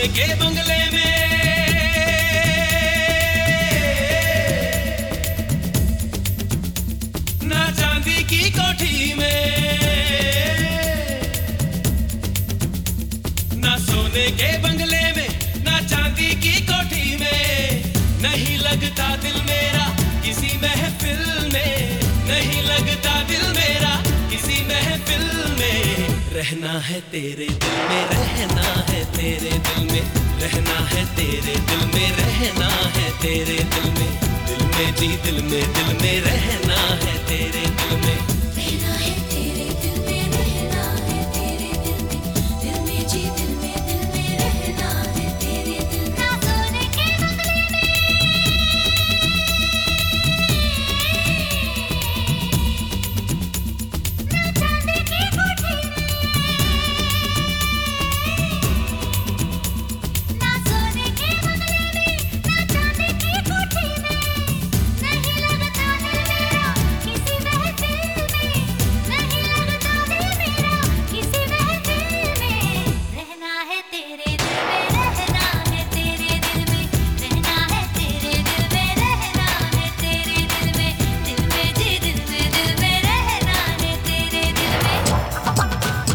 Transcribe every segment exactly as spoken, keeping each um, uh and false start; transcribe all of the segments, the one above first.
सोने के बंगले में, ना चांदी की कोठी में, ना सोने के बंगले में, ना चांदी की कोठी में, नहीं लगता दिल मेरा किसी महफिल में, नहीं लगता दिल मेरा किसी महफिल में। रहना है तेरे दिल में, रहना है तेरे दिल में, रहना है तेरे दिल में, रहना है तेरे दिल में, दिल में जी दिल में, दिल में रहना है तेरे दिल में, रहना है तेरे दिल में, रहना है तेरे दिल में, दिल में जी दिल में, दिल में रहना है तेरे दिल में। ना सोने के बंगले में, ना चांदी की कोठी में, ना सोने के बंगले में, ना चांदी की कोठी में, नहीं लगता दिल मेरा किसी महफिल में, नहीं लगता दिल मेरा किसी महफिल में। रहना है तेरे दिल में, रहना है तेरे दिल में, रहना है तेरे दिल में, रहना है तेरे दिल में, दिल में जी दिल में, दिल में रहना है तेरे दिल में।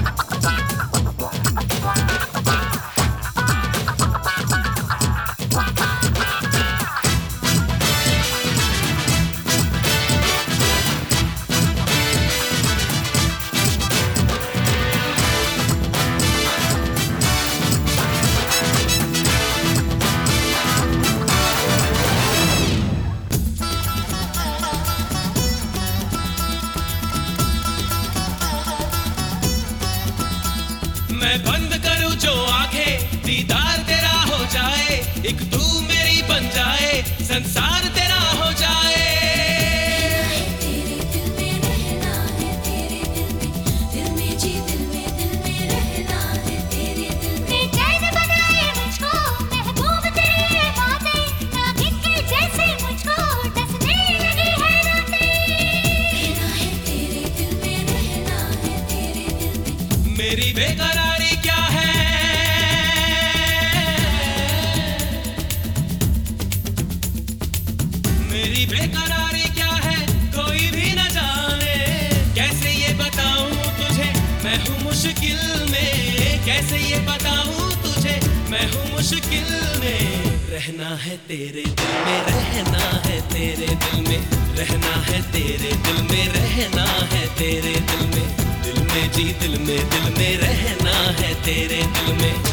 मैं बंद करूं जो आंखें, दीदार तेरा हो जाए, एक तू मेरी बन जाए, संसार तेरा हो जाए। तेरे दिल में रहना है तेरे दिल में, दिल में जी दिल में, दिल में रहना है तेरे दिल में। बेचैन बनाए मुझको महबूब तेरी बातें, नागिन के जैसे मुझको डसने लगी है रातें। रहना है तेरे दिल में, रहना है तेरे दिल में। मेरी बेकरारी क्या है, मेरी बेकरारी क्या है, कोई भी न जाने, कैसे ये बताऊं तुझे मैं हूँ मुश्किल में, कैसे ये बताऊं तुझे मैं हूँ मुश्किल में। रहना है तेरे दिल में, रहना है तेरे दिल में, रहना है तेरे दिल में, रहना है तेरे दिल में, दिल में जी दिल में, दिल में रहना है तेरे दिल में।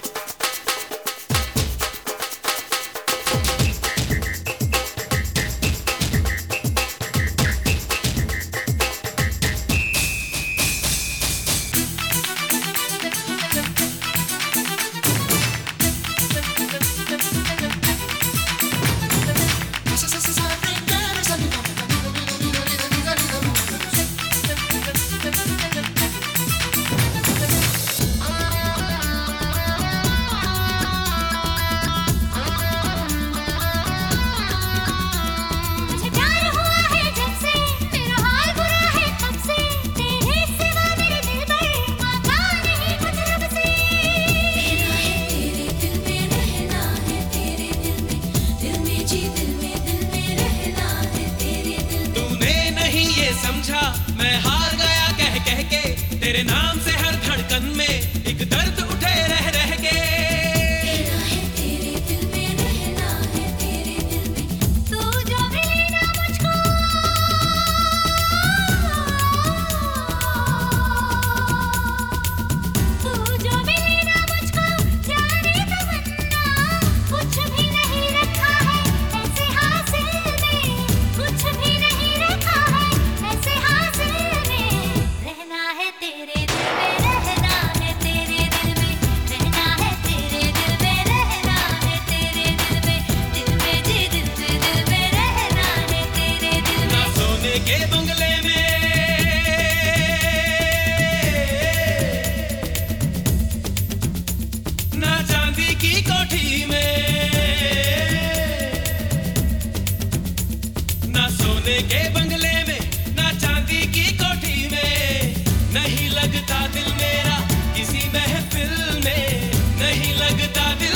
मुझे प्यार हुआ है जब से, मेरा हाल बुरा है तब से, तेरे सिवा मेरे दिल पर मांगा नहीं कुछ रब से। रहना है तेरे दिल में, रहना है तेरे दिल में, दिल में जी दिल में, दिल में रहना है तेरे दिल में। तूने नहीं ये समझा मैं हार गया कह कह के, तेरे नाम से हर धड़कन में एक दर्द उठे रह रह के। रहना है तेरे दिल में, रहना है तेरे दिल में, तू जो मिले ना मुझको, तू जो मिले ना मुझको, जाने तमन्ना कुछ भी नहीं रखा है ऐसे हासिल में, कुछ भी नहीं रखा है ऐसे हासिल में। रहना है तेरे दिल में, रहना है तेरे दिल में, रहना है तेरे दिल में, रहना है तेरे दिल में, दिल में जी दिल में, दिल में रहना है तेरे दिल ना में। सोने के बंगले में, ना चांदी की कोठी में, ना सोने के बंगले में, ना चांदी की कोठी में, नहीं लगता दिल मेरा किसी महफिल में, नहीं लगता दिल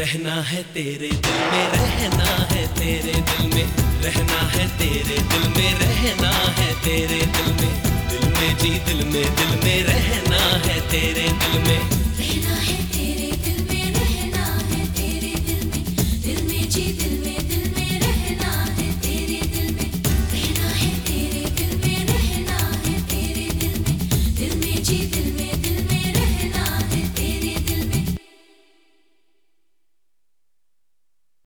रहना है तेरे दिल में, रहना है तेरे दिल में, रहना है तेरे दिल में, रहना है तेरे दिल में, दिल में जी दिल में, दिल में रहना है तेरे दिल में, रहना है तेरे दिल में, रहना है तेरे दिल में, दिल में जी दिल में, दिल में रहना है तेरे दिल में, रहना है तेरे दिल में, रहना है तेरे दिल में, दिल में जी दिल में।